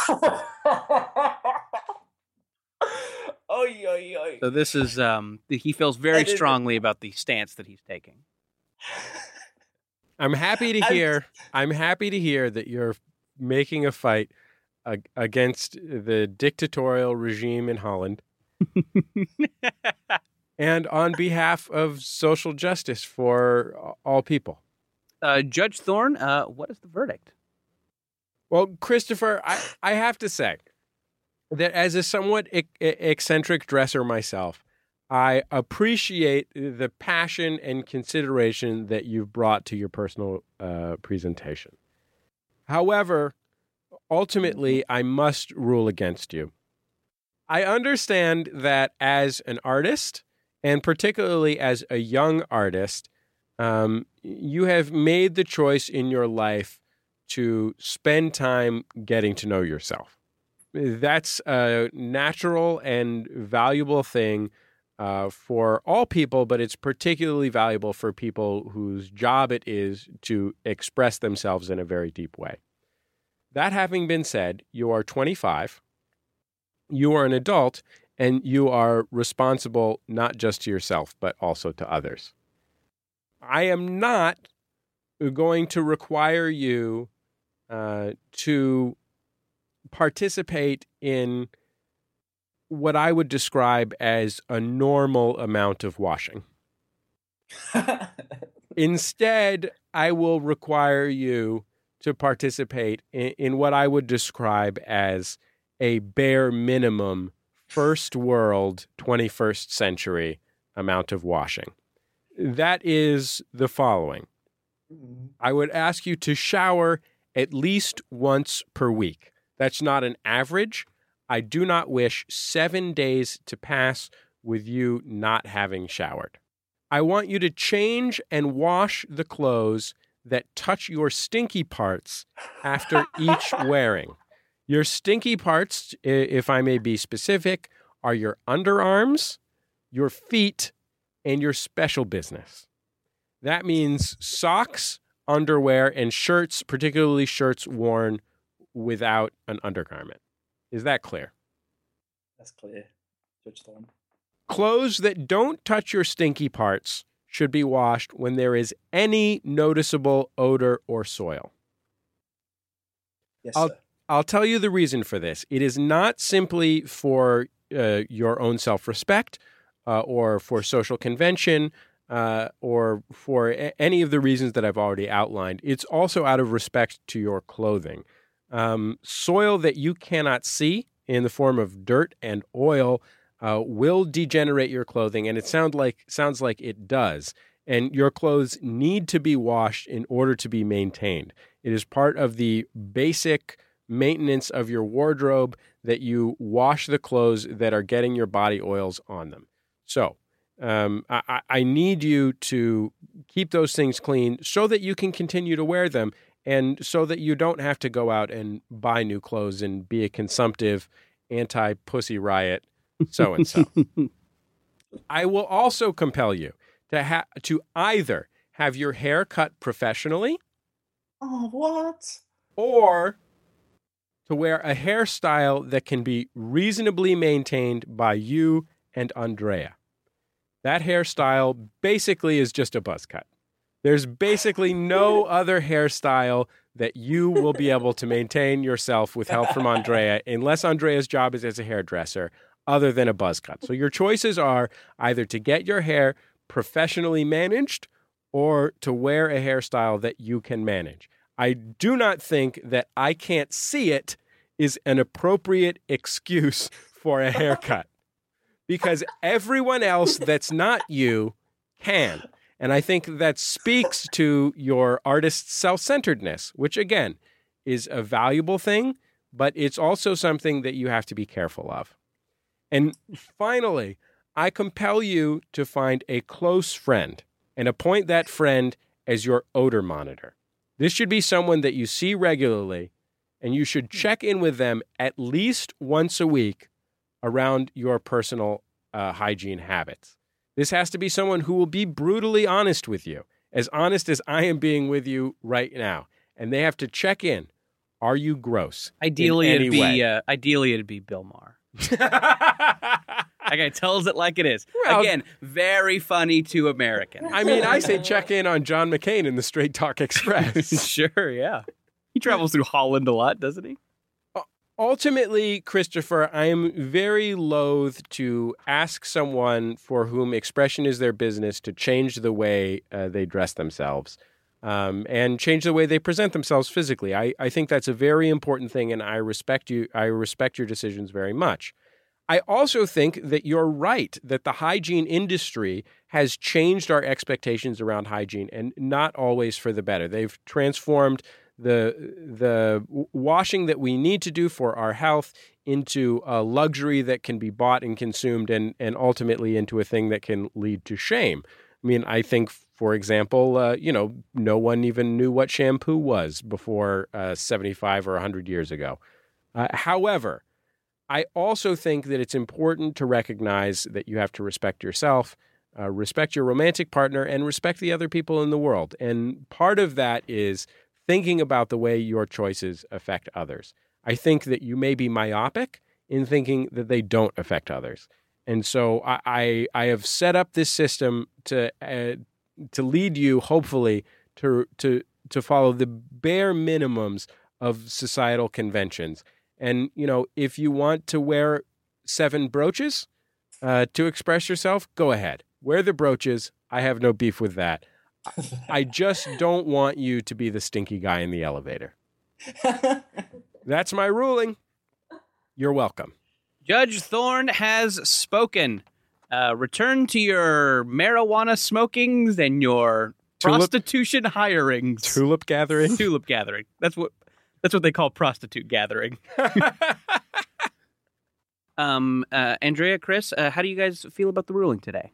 Oy, oy, oy. So this is, he feels very strongly about the stance that he's taking. I'm happy to hear that you're making a fight against the dictatorial regime in Holland and on behalf of social justice for all people. Judge Thorne, what is the verdict? Well, Christopher, I have to say that as a somewhat eccentric dresser myself, I appreciate the passion and consideration that you've brought to your personal presentation. However, ultimately, I must rule against you. I understand that as an artist, and particularly as a young artist, you have made the choice in your life to spend time getting to know yourself. That's a natural and valuable thing for all people, but it's particularly valuable for people whose job it is to express themselves in a very deep way. That having been said, you are 25, you are an adult, and you are responsible not just to yourself, but also to others. I am not going to require you to participate in what I would describe as a normal amount of washing. Instead, I will require you to participate in what I would describe as a bare minimum first world 21st century amount of washing. That is the following. I would ask you to shower at least once per week. That's not an average. I do not wish 7 days to pass with you not having showered. I want you to change and wash the clothes that touch your stinky parts after each wearing. Your stinky parts, if I may be specific, are your underarms, your feet, and your special business. That means socks, underwear, and shirts, particularly shirts worn without an undergarment. Is that clear? That's clear, Judge Thorne. Clothes that don't touch your stinky parts should be washed when there is any noticeable odor or soil. Yes, sir. I'll tell you the reason for this. It is not simply for your own self-respect or for social convention or for any of the reasons that I've already outlined. It's also out of respect to your clothing. Soil that you cannot see in the form of dirt and oil will degenerate your clothing, and it sounds like it does. And your clothes need to be washed in order to be maintained. It is part of the basic maintenance of your wardrobe, that you wash the clothes that are getting your body oils on them. So I need you to keep those things clean so that you can continue to wear them and so that you don't have to go out and buy new clothes and be a consumptive anti-pussy riot so-and-so. I will also compel you to either have your hair cut professionally. Oh, what? Or to wear a hairstyle that can be reasonably maintained by you and Andrea. That hairstyle basically is just a buzz cut. There's basically no other hairstyle that you will be able to maintain yourself with help from Andrea, unless Andrea's job is as a hairdresser, other than a buzz cut. So your choices are either to get your hair professionally managed or to wear a hairstyle that you can manage. I do not think that I can't see it is an appropriate excuse for a haircut, because everyone else that's not you can. And I think that speaks to your artist's self-centeredness, which, again, is a valuable thing, but it's also something that you have to be careful of. And finally, I compel you to find a close friend and appoint that friend as your odor monitor. This should be someone that you see regularly, and you should check in with them at least once a week around your personal hygiene habits. This has to be someone who will be brutally honest with you, as honest as I am being with you right now. And they have to check in. Are you gross? Ideally, it'd be Bill Maher. That guy tells it like it is. Well, again, very funny to Americans. I mean, I say check in on John McCain in the Straight Talk Express. Sure, yeah. He travels through Holland a lot, doesn't he? Ultimately, Christopher, I am very loath to ask someone for whom expression is their business to change the way they dress themselves and change the way they present themselves physically. I think that's a very important thing, and I respect you. I respect your decisions very much. I also think that you're right, that the hygiene industry has changed our expectations around hygiene, and not always for the better. They've transformed the washing that we need to do for our health into a luxury that can be bought and consumed, and ultimately into a thing that can lead to shame. I mean, I think, for example, no one even knew what shampoo was before 75 or 100 years ago. However, I also think that it's important to recognize that you have to respect yourself, respect your romantic partner, and respect the other people in the world. And part of that is thinking about the way your choices affect others. I think that you may be myopic in thinking that they don't affect others. And so I have set up this system to lead you, hopefully, to follow the bare minimums of societal conventions. And, if you want to wear 7 brooches to express yourself, go ahead. Wear the brooches. I have no beef with that. I just don't want you to be the stinky guy in the elevator. That's my ruling. You're welcome. Judge Thorne has spoken. Return to your marijuana smokings and your prostitution hirings. Tulip gathering. Tulip gathering. That's what they call prostitute gathering. Andrea, Chris, how do you guys feel about the ruling today?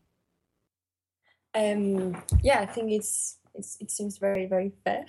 I think it seems very, very fair.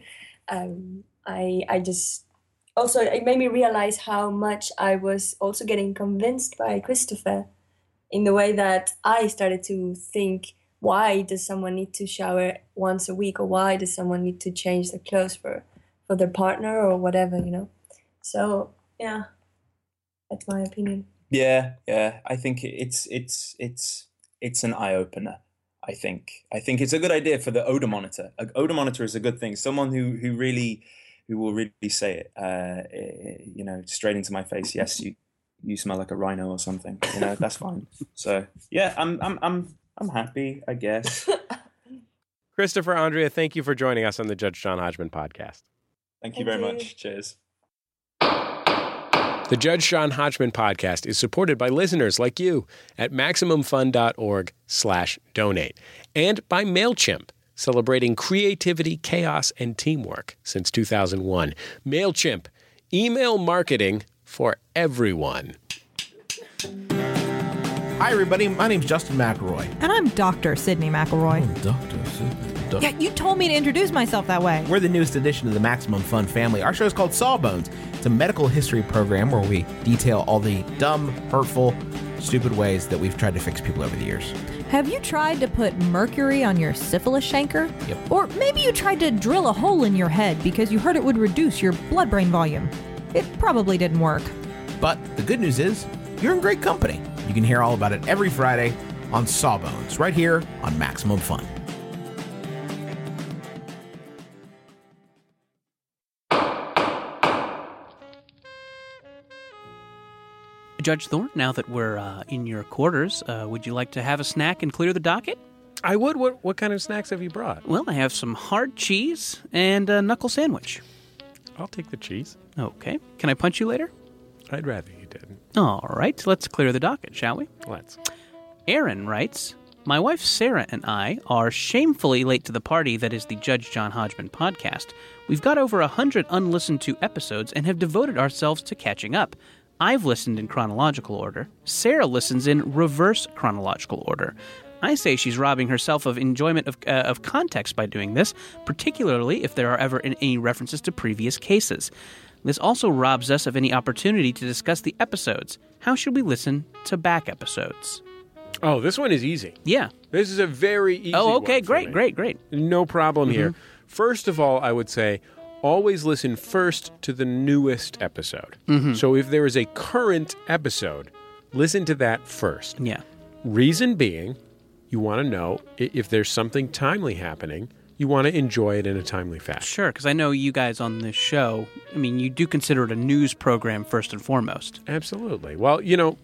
I just also, it made me realize how much I was also getting convinced by Christopher, in the way that I started to think, why does someone need to shower once a week, or why does someone need to change their clothes for their partner or whatever, So yeah, that's my opinion. Yeah. I think it's an eye opener. I think it's a good idea for the odor monitor. An odor monitor is a good thing. Someone who will really say it, straight into my face. Yes, you smell like a rhino or something. That's fine. So yeah, I'm happy, I guess. Christopher, Andrea, thank you for joining us on the Judge John Hodgman podcast. Thank you very much. Cheers. The Judge John Hodgman podcast is supported by listeners like you at MaximumFun.org/donate and by MailChimp, celebrating creativity, chaos, and teamwork since 2001. MailChimp Email marketing for everyone. Hi, everybody. My name's Justin McElroy. And I'm Dr. Sydney McElroy. Dr. Sydney. Yeah, you told me to introduce myself that way. We're the newest addition to the Maximum Fun family. Our show is called Sawbones. It's a medical history program where we detail all the dumb, hurtful, stupid ways that we've tried to fix people over the years. Have you tried to put mercury on your syphilis chancre? Yep. Or maybe you tried to drill a hole in your head because you heard it would reduce your blood-brain volume. It probably didn't work. But the good news is, you're in great company. You can hear all about it every Friday on Sawbones, right here on Maximum Fun. Judge Thorne, now that we're in your quarters, would you like to have a snack and clear the docket? I would. What kind of snacks have you brought? Well, I have some hard cheese and a knuckle sandwich. I'll take the cheese. Okay. Can I punch you later? I'd rather you didn't. All right. Let's clear the docket, shall we? Let's. Aaron writes, my wife Sarah and I are shamefully late to the party that is the Judge John Hodgman podcast. We've got over 100 unlistened to episodes and have devoted ourselves to catching up. I've listened in chronological order. Sarah listens in reverse chronological order. I say she's robbing herself of enjoyment of context by doing this, particularly if there are ever any references to previous cases. This also robs us of any opportunity to discuss the episodes. How should we listen to back episodes? Oh, this one is easy. Yeah. This is a very easy Oh, okay. one for me. Great. No problem here. First of all, I would say always listen first to the newest episode. So if there is a current episode, listen to that first. Yeah. Reason being, you want to know if there's something timely happening. You want to enjoy it in a timely fashion. Sure, because I know you guys on this show, I mean, you do consider it a news program first and foremost. Absolutely. Well,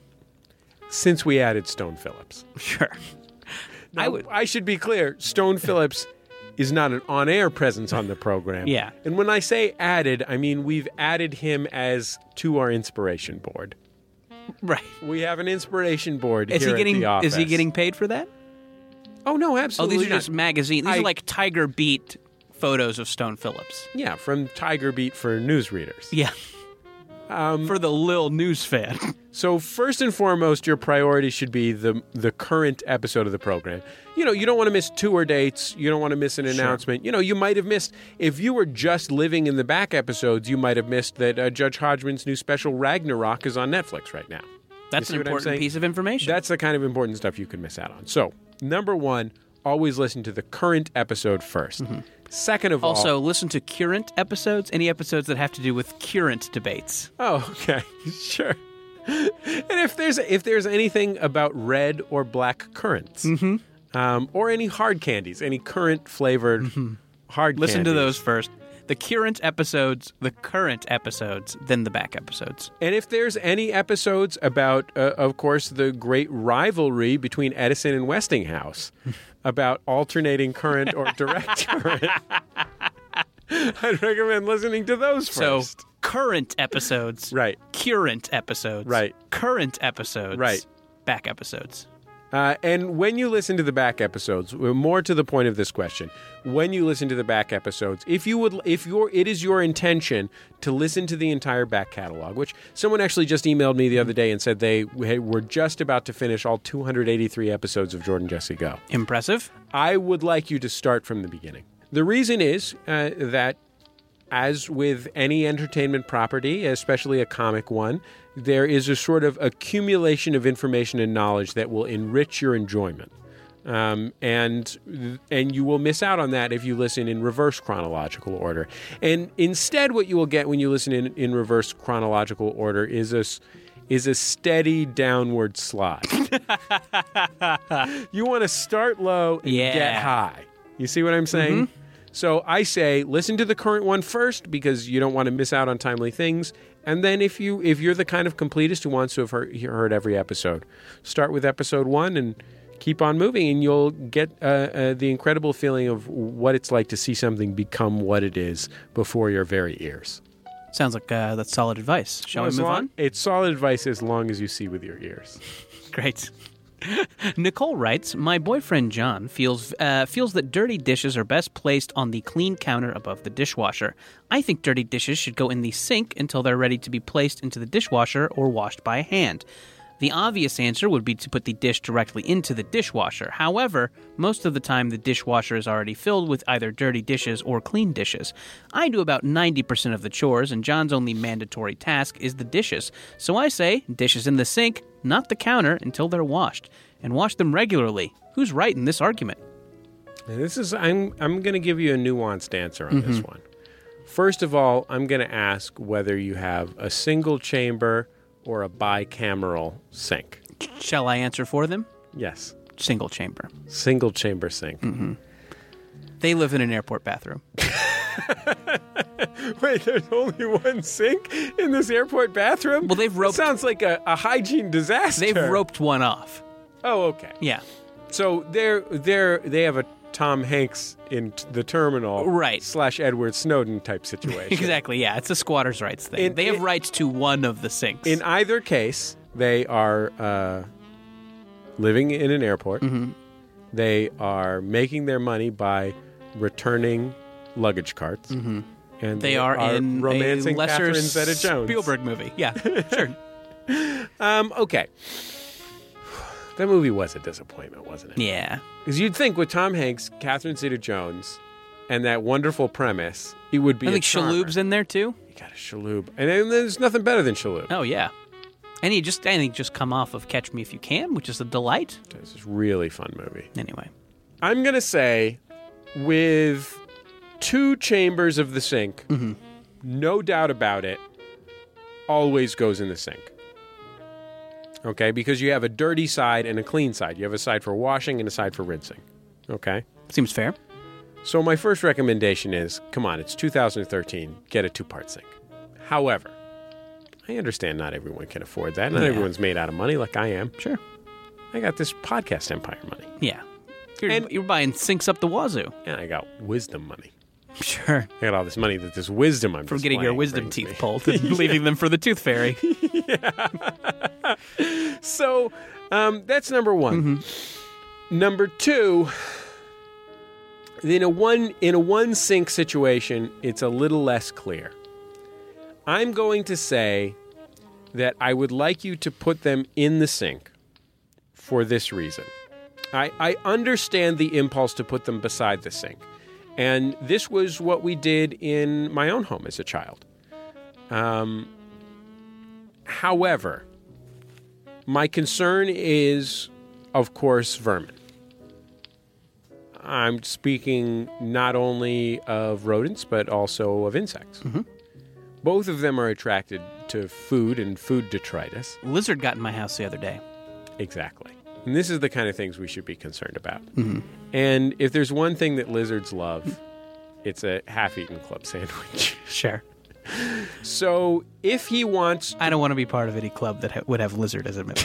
since we added Stone Phillips. Sure. Now, I should be clear, Stone Phillips is not an on-air presence on the program. Yeah. And when I say added, I mean we've added him to our inspiration board. Right. We have an inspiration board Is here he getting at the office. Is he getting paid for that? Oh, no, absolutely Oh, these are not. just magazine. These are like Tiger Beat photos of Stone Phillips. Yeah, from Tiger Beat for newsreaders. Yeah. For the Lil News fan. So first and foremost, your priority should be the current episode of the program. You don't want to miss tour dates. You don't want to miss an announcement. You might have missed, if you were just living in the back episodes, you might have missed that Judge Hodgman's new special Ragnarok is on Netflix right now. That's an important piece of information. That's the kind of important stuff you could miss out on. So, number one, always listen to the current episode first. Second of all... Also, listen to current episodes, any episodes that have to do with current debates. Oh, okay. Sure. And if there's anything about red or black currants, or any hard candies, any current flavored hard candies. Listen to those first. The current episodes, then the back episodes. And if there's any episodes about, of course, the great rivalry between Edison and Westinghouse, about alternating current or direct current, I'd recommend listening to those first. So, current episodes. Right. Current episodes. Right. Current episodes. Right. Back episodes. And when you listen to the back episodes, more to the point of this question, when you listen to the back episodes, it is your intention to listen to the entire back catalog, which someone actually just emailed me the other day and said they were just about to finish all 283 episodes of Jordan Jesse Go. Impressive. I would like you to start from the beginning. The reason is that, as with any entertainment property, especially a comic one, there is a sort of accumulation of information and knowledge that will enrich your enjoyment. And you will miss out on that if you listen in reverse chronological order. And instead, what you will get when you listen in reverse chronological order is a steady downward slide. You want to start low and get high. You see what I'm saying? So I say listen to the current one first because you don't want to miss out on timely things. And then if you're the kind of completist who wants to have heard every episode, start with episode 1 and keep on moving, and you'll get the incredible feeling of what it's like to see something become what it is before your very ears. Sounds like that's solid advice. Shall we move on? It's solid advice as long as you see with your ears. Great. Nicole writes, my boyfriend John feels that dirty dishes are best placed on the clean counter above the dishwasher. I think dirty dishes should go in the sink until they're ready to be placed into the dishwasher or washed by hand. The obvious answer would be to put the dish directly into the dishwasher. However, most of the time the dishwasher is already filled with either dirty dishes or clean dishes. I do about 90% of the chores, and John's only mandatory task is the dishes. So I say, dishes in the sink, not the counter, until they're washed. And wash them regularly. Who's right in this argument? I'm going to give you a nuanced answer on this one. First of all, I'm going to ask whether you have a single chamber or a bicameral sink. Shall I answer for them? Yes. Single chamber. Single chamber sink. They live in an airport bathroom. Wait, there's only one sink in this airport bathroom? Well, they've roped... Sounds like a hygiene disaster. They've roped one off. Oh, okay. Yeah. So they have a Tom Hanks in the terminal, right? / Edward Snowden type situation. Exactly. Yeah, it's a squatters' rights thing. They have rights to one of the sinks. In either case, they are living in an airport. They are making their money by returning luggage carts, and they are in romancing a lesser Catherine Zeta-Jones Spielberg movie. Yeah, sure. Okay. That movie was a disappointment, wasn't it? Yeah. Because you'd think with Tom Hanks, Catherine Zeta-Jones, and that wonderful premise, it would be I think Shaloub's in there, too. You got a Shaloub. And then there's nothing better than Shaloub. Oh, yeah. And he just come off of Catch Me If You Can, which is a delight. It's a really fun movie. Anyway. I'm going to say, with 2 chambers of the sink, no doubt about it, always goes in the sink. Okay, because you have a dirty side and a clean side. You have a side for washing and a side for rinsing. Okay? Seems fair. So my first recommendation is, come on, it's 2013, get a 2-part sink. However, I understand not everyone can afford that. Not everyone's made out of money like I am. Sure. I got this podcast empire money. Yeah. You're buying sinks up the wazoo. And I got wisdom money. Sure. I got all this money that this wisdom I'm from getting your wisdom teeth pulled and leaving them for the tooth fairy. So that's number one. Number two, in a one sink situation, it's a little less clear. I'm going to say that I would like you to put them in the sink for this reason. I understand the impulse to put them beside the sink. And this was what we did in my own home as a child. However, my concern is, of course, vermin. I'm speaking not only of rodents, but also of insects. Both of them are attracted to food and food detritus. Lizard got in my house the other day. Exactly. And this is the kind of things we should be concerned about. And if there's one thing that lizards love, it's a half-eaten club sandwich. Sure. So if he wants... I don't want to be part of any club that would have lizard as a member.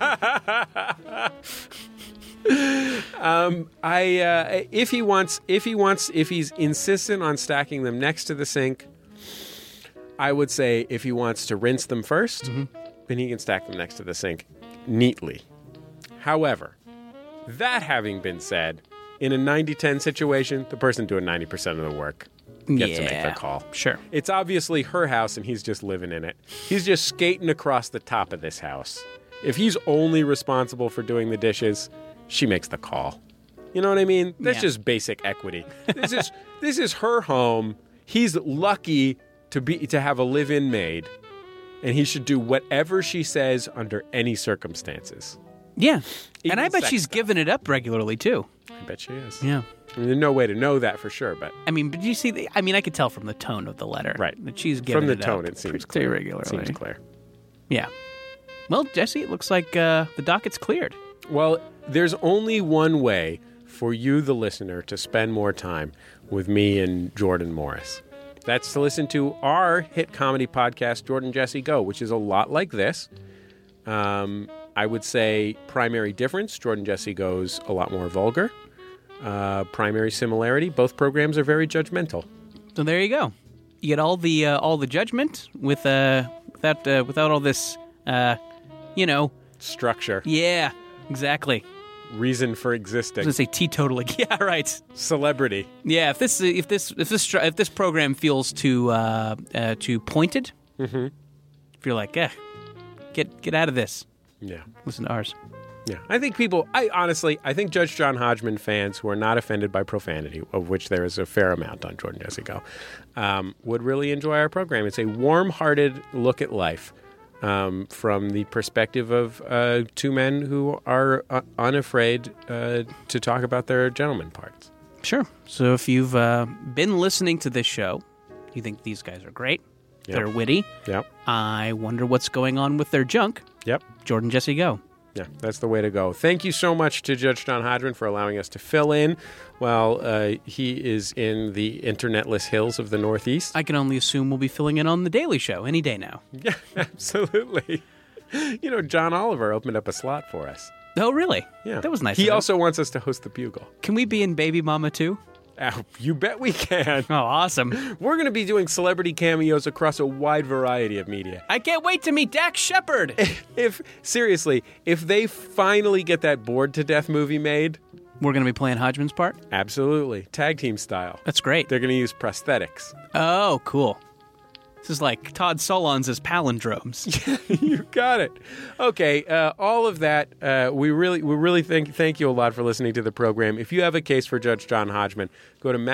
If he's insistent on stacking them next to the sink, I would say if he wants to rinse them first, then he can stack them next to the sink neatly. However, that having been said, in a 90-10 situation, the person doing 90% of the work gets to make the call. Sure. It's obviously her house and he's just living in it. He's just skating across the top of this house. If he's only responsible for doing the dishes, she makes the call. You know what I mean? That's just basic equity. This is her home. He's lucky to have a live-in maid, and he should do whatever she says under any circumstances. Yeah. Even and I bet sex she's stuff. giving it up regularly, too. I bet she is. Yeah. I mean, there's no way to know that for sure, but... I mean, but you see, I could tell from the tone of the letter. Right. That she's giving it up. From the tone, it seems pretty clear. regularly. It seems clear. Yeah. Well, Jesse, it looks like the docket's cleared. Well, there's only one way for you, the listener, to spend more time with me and Jordan Morris. That's to listen to our hit comedy podcast, Jordan Jesse Go, which is a lot like this. I would say primary difference, Jordan Jesse Go's a lot more vulgar. Primary similarity, both programs are very judgmental. So there you go. You get all the judgment without all this, Structure. Yeah. Exactly. Reason for I was existing. going to say teetotaling. Yeah, right. Celebrity. Yeah, if this program feels too pointed, if you're like, get out of this, Yeah. listen to ours. Yeah. I think I think Judge John Hodgman fans who are not offended by profanity, of which there is a fair amount on Jordan Jesse Go, would really enjoy our program. It's a warm-hearted look at life. From the perspective of two men who are unafraid to talk about their gentleman parts. Sure. So if you've been listening to this show, you think these guys are great, they're witty. Yep. I wonder what's going on with their junk. Yep. Jordan Jesse Go. Yeah, that's the way to go. Thank you so much to Judge John Hodgman for allowing us to fill in while he is in the internetless hills of the Northeast. I can only assume we'll be filling in on The Daily Show any day now. Yeah, absolutely. You know, John Oliver opened up a slot for us. Oh, really? Yeah. That was nice. He of him. also wants us to host the Bugle. Can we be in Baby Mama too? Oh, you bet we can. Oh, awesome. We're going to be doing celebrity cameos across a wide variety of media. I can't wait to meet Dax Shepard. If they finally get that Bored to Death movie made, We're going to be playing Hodgman's part? absolutely, tag team style. That's great. They're going to use prosthetics. Oh, cool. This is like Todd Solondz as palindromes. You got it. Okay, all of that. We really thank you a lot for listening to the program. If you have a case for Judge John Hodgman, go to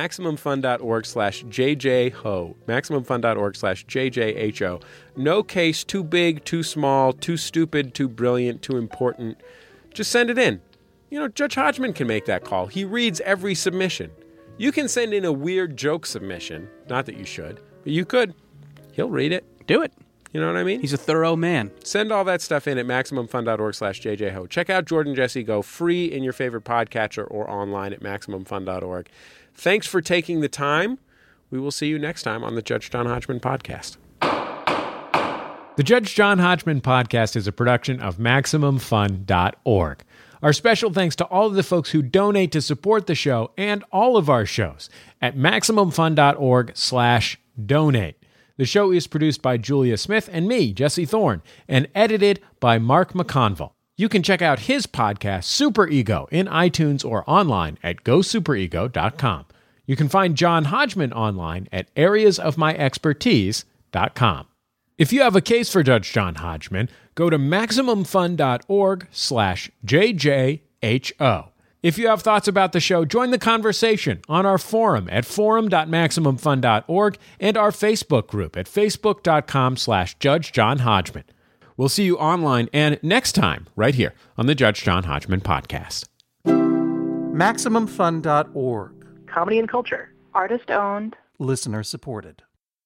MaximumFun.org/JJHo. MaximumFun.org/JJHO. No case too big, too small, too stupid, too brilliant, too important. Just send it in. You know, Judge Hodgman can make that call. He reads every submission. You can send in a weird joke submission. Not that you should, but you could. He'll read it. Do it. You know what I mean? He's a thorough man. Send all that stuff in at MaximumFun.org/JJHo. Check out Jordan Jesse Go free in your favorite podcatcher or online at MaximumFun.org. Thanks for taking the time. We will see you next time on the Judge John Hodgman Podcast. The Judge John Hodgman Podcast is a production of MaximumFun.org. Our special thanks to all of the folks who donate to support the show and all of our shows at MaximumFun.org/donate. The show is produced by Julia Smith and me, Jesse Thorne, and edited by Mark McConville. You can check out his podcast, Super Ego, in iTunes or online at gosuperego.com. You can find John Hodgman online at areasofmyexpertise.com. If you have a case for Judge John Hodgman, go to MaximumFun.org/JJHO. If you have thoughts about the show, join the conversation on our forum at forum.maximumfun.org and our Facebook group at facebook.com/Judge John Hodgman. We'll see you online and next time right here on the Judge John Hodgman Podcast. MaximumFun.org. Comedy and culture. Artist owned. Listener supported.